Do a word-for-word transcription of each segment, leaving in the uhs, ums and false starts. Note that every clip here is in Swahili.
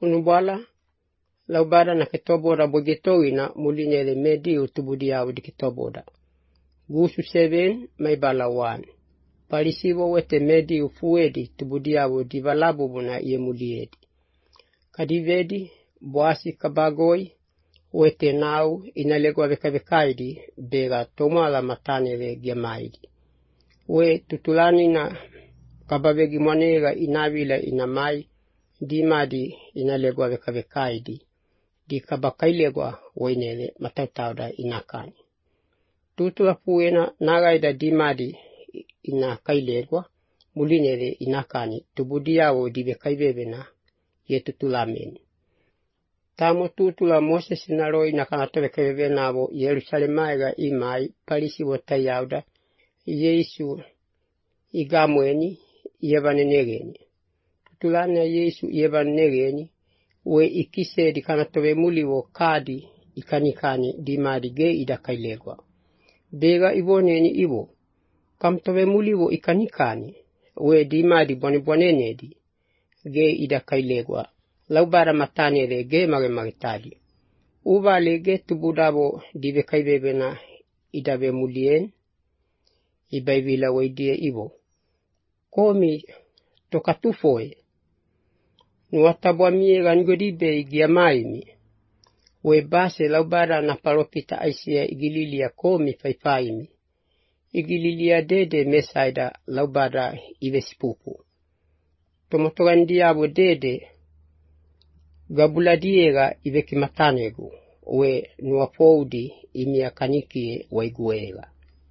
Kunubala laubada na ketoboda bogetowina mulinele medi utubudia di ketoboda. Gusu seven may bala one. Palisibo wete medi ufuedi tubudia di valabu na ye muliedi. Kadivedi boasi kabagoi wete nau inalegwa bekabekaidi bega tomala matanele gemaidi. We tutulani na kababegi mwanega inavila inamai dimadi inalegwa bekabekaidi. Di kabakailegwa wenele matautauda inakani. Tutula puena nagaida dimadi inakailegwa mulinele inakani tubudiawo dibekaibebena ye tutulameni. Tamo tutula Moses naro inakanatobe kebenabo Yerusalemaga imai palisi wotayauda Yesu igamweni yebanenegeni. Tutulana Yesu yebanenegeni we ikise dikanatobe muliwo kadi ikanikani dimadi ge idakailegwa. Bega iboneni ibo kamtobe muliwo ikanikani we dimadi bonebonenedi ge idakailegwa. Laubara matanele ge mage magitadi. Uba lege tubudabo dibe kaibebena idabe mulien. Ibaibila weidie ibo. Komi tokatufoe. Nuatabwa miega ngodibe igiamaimi. We base laubara na paropita aisia igililia komi faifaimi. Igililia dede mesaida laubara ivesipupu. Tomotogandiabo dede gabuladiega ibeki matanegu we nuafoudi imia kanikie waiguega.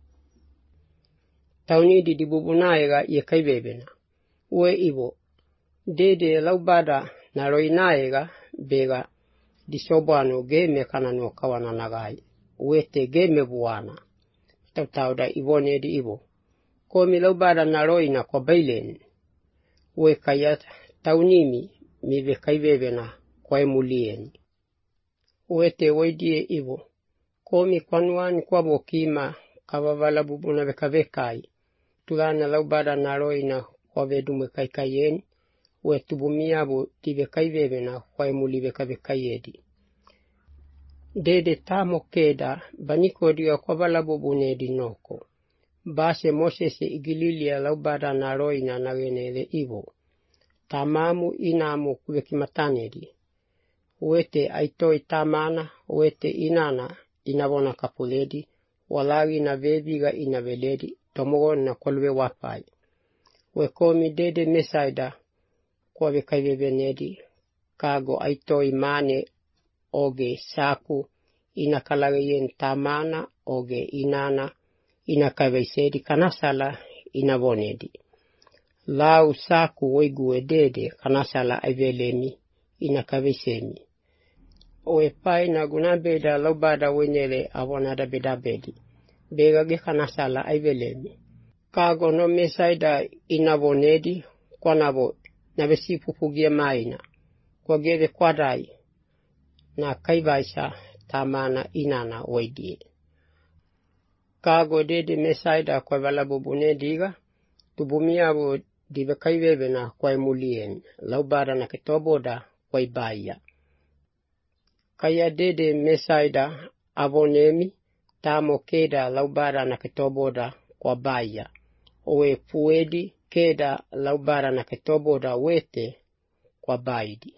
Taunidi dibubunaega ye kaibebena. We ibo dede laubada na roinaega bega disobano game kanano kawana nagai. Wete game buwana. Tautauda ibone di ibo. Komi laubada na roina kwa bailen. We kayat taunimi mibe kaibebena kwa emulieni. Uwete weidie ibo. Komi kwanuani kwa bokima kawavala bubuna bekabekai. Tulana laubada naroina kwa vedume kaikayeni. We tubumiabu tibe kaibebena kwa emuli bekabekayedi. Dede tamo keda baniko diwa kwa vala bubune di noko. Base Moses igililia laubada naroina nagenele ibo. Tamamu inamu kubekimatanedi. Wete aitoi tamana, wete inana inabona kapuledi, walagi na vebiga inaveledi, tomogo na kolwe wapai. Wekomi dede mesaida kwa bekaibebenedi, kago aitoi mane oge saku, inakalagayen tamana oge inana, inakabeisedi kanasala inabonedi. Lau saku wegue dede kanasala aivelemi inakabesemi. Oe pai na gunabeda laubada wenele awonada bedabedi. Bega ge kanasala aivelemi. Kago no mesaida inabonedi kwa nabo nabesi pupugia maina. Kwa geve kwadai na kaibaisa tamana inana weidie. Kago dede mesaida kwa valabubune diga. Tubumiabu dibe kaibebena kwa emulien. Laubada na ketoboda kwa ibaya. Kaya dede mesaida abonemi tamo keda laubara na ketoboda kwa baya. Owe puedi keda laubara na ketoboda wete kwa baidi.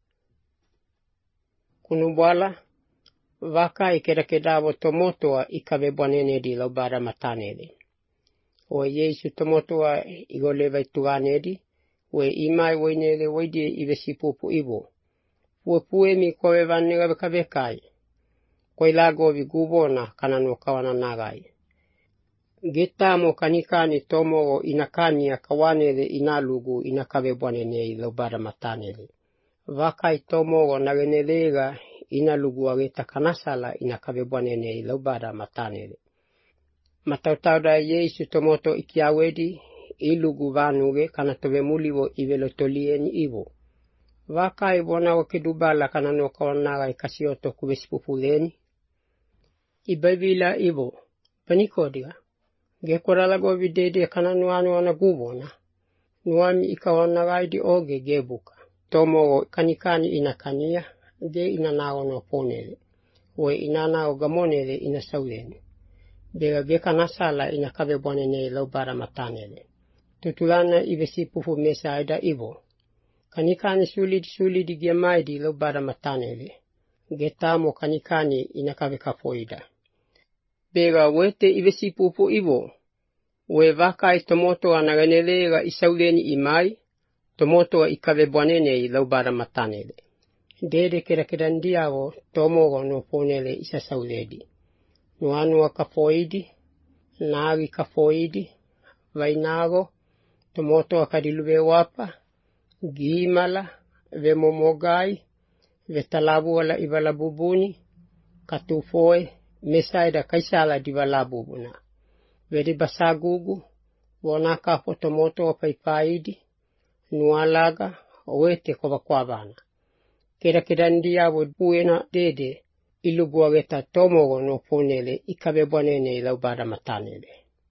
Kunubwala waka ikeda kedabo tomotoa ikabebwanene di laubara matanele. Owe Yesu tomotoa igoleva ituganedi. We imai wenele weidie ivesipupu ibo. Uwe puemi kwa wevanega bekabekai. Kwa ilago vigubona kanano kawana nagai. Getamo kanikani tomo inakani ya kawanele inalugu inakabebwanene laubara matanele. Wakai tomo nagenelega inalugu ageta kanasala inakabebwanene laubara matanele. Matautauda Yesu tomoto ikiawedi ilugu vanuge kanatobe muliwo ivelotolieni ibo. Waka ibona wakidubala kanano kawanaga ikasioto kubesipupuleni. Ibabila ibo. Panikodiga. Gekoralago videde kanano anu anagubona. Nuami ikawanaga idi oge gebuka. tomo kanikani inakania ge inanao no ponele we inanao gamonele inasaulene bega ge kanasala inakabe bwanene laubara matanele tutulana ivesi pufu mesaida ivo kanikani suli suli di gemaidi laubara matanele getamo kanikani inakabe kafoida bega wete ivesi pufu ivo we vakai tomoto anaganele isauleni imai tomoto ikabe bwanene laubara matanele dede kera kera ndiago tomo no ponele isa sauledi no anu kafoidi nagi kafoidi vainago tomoto akadilube wapa gimala ve momogai ve talabu wala ibala bubuni katufoe mesaida kaisala divala bubuna vedi basagugu wonaka po tomoto paipaidi nualaga wete kwa kwa bana kera kera ndiago buena dede iluguageta tomo no ponele ikabe bwanene laubara matanele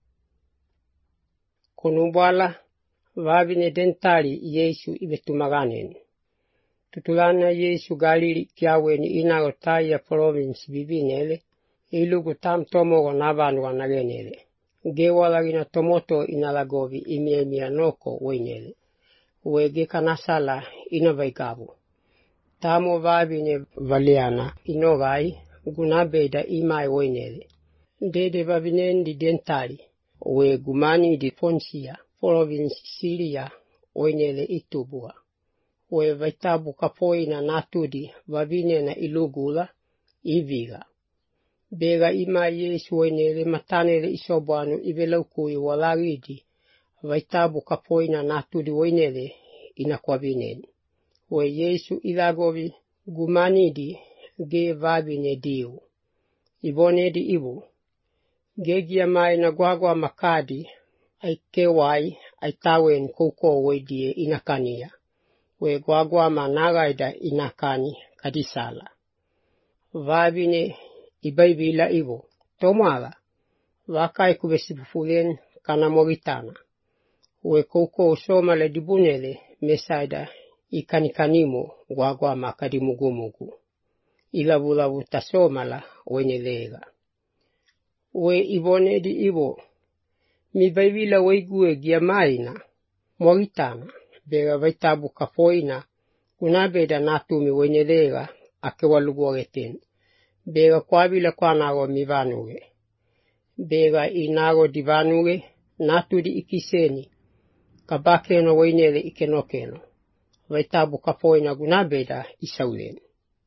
kunubala vavine dentali Yesu ibetumaganeni tutulana Yesu Galili kiaweni inago taya province bibinele ilugu tam tomo nabanu wanagenele gewala gina tomoto inalagovi imiemia noko wenele wege kanasala inavaikabu tamo vavine valiana inovai gunabeda imai wenele dede vavinendi dentali we gumani di Ponsia province Syria wenele itubua we vaitabu kapoina natudi vavine na ilugula iviga bega ima Yesu wenele matanele isobwanu ivelukui walagidi vaitabu kapoina natudi wenele inakwabineni we Yesu ilagovi gumanidi ge vabine diu ibonedi ibu gegia mai na gwagwa makadi ai kewai ai tawen kuko wedie inakania we gwagwa managaida inakani kadisala vabine ibaibila ibu tomala wakai kubesifulen kana moritana we kuko somale dibunele mesaida ikanikanimo gwagwa makadi mugumugu ilavulavu tasomala wenelega we ibonedi ibo mi baibila weigue giamaina moritana bega vaitabu kafoina kunabeda natumi wenelega akewaluguageten bega kwabila kwanago mivanuge bega inago divanuge natudi ikiseni kabakeno wenele ikenokeno vaitabu kafoina gunabeda isauleni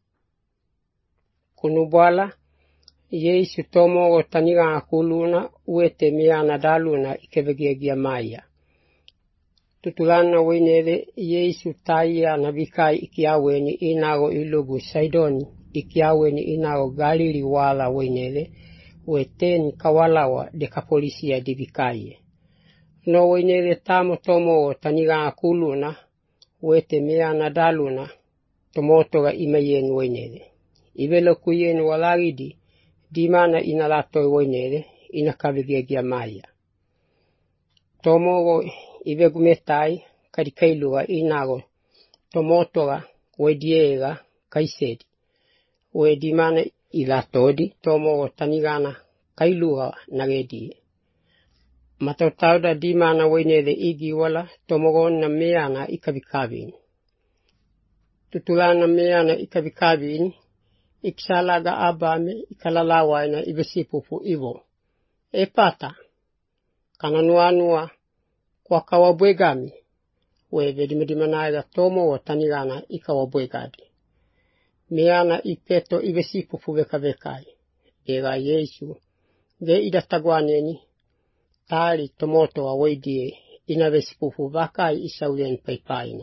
kunubwala Yesu tomo taniga akuluna uete miana daluna ikevegegia maya tutulana wenele Yesu taya nabikai ikiaweni inago ilugu Saidoni ikiaweni inago Galili wala wenele weten kawalawa dekapolisia dibikaye no wenele tamo tomo taniga akuluna uete miana daluna tomotoga imayen wenele ivelo kuyen walagidi dimana inalato wenele inakavigegia maya tomo ivegumetai kadikailua inago tomotoga wediega kaisedi we dimana ilatodi tomo tanigana kailua nagedi matotauda dimana wenele igi wala tomogon na meana ikabikabin tutulana meana ikabikabin iksalaga abame ikalalawa na ibesipupu ivo epata kananuanua kwa kawabwegami we vedimedimanaga tomo tanigana ikawabwegadi meana ipeto ibesipupu vekavekai ega Yesu ge idatagwaneni tali tomoto wa wedie inavesipupu vakai isaulen paipaina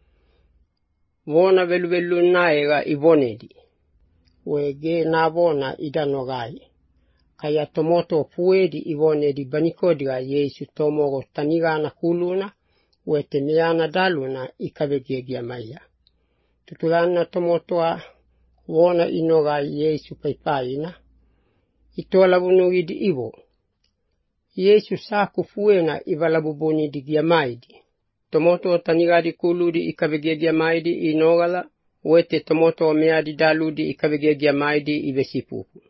vona veluvelu naega ivonedi wege nabona idanogai kaya tomoto puedi ivone di banikodiga Yesu tomogo tanigana kuluna wete miana daluna ikavegegia maya tutulana tomotoa wona inoga Yesu paipaina itola bunugidi ivo Yesu saku fuena ivalabubuni di giamaidi tomoto tanigadi kuludi ikabegegia maidi inogala, wete tomoto meadi daludi ikabegegia maidi ibesipupu.